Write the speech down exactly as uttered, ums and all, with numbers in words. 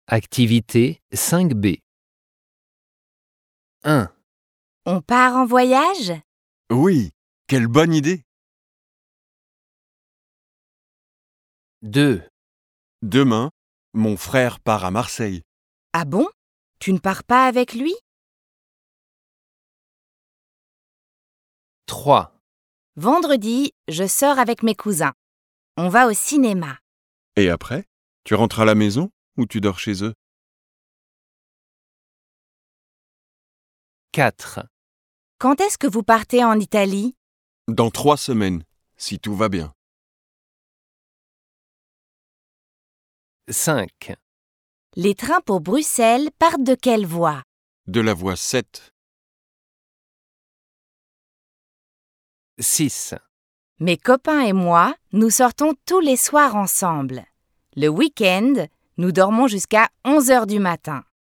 Activité cinq B. un. On part en voyage? Oui, quelle bonne idée! deux. Demain, mon frère part à Marseille. Ah bon? Tu ne pars pas avec lui? trois. Vendredi, je sors avec mes cousins. On va au cinéma. Et après, tu rentres à la maison ou tu dors chez eux? quatre. Quand est-ce que vous partez en Italie? Dans trois semaines, si tout va bien. cinq. Les trains pour Bruxelles partent de quelle voie? De la voie sept. six. Mes copains et moi, nous sortons tous les soirs ensemble. Le week-end, nous dormons jusqu'à onze heures du matin.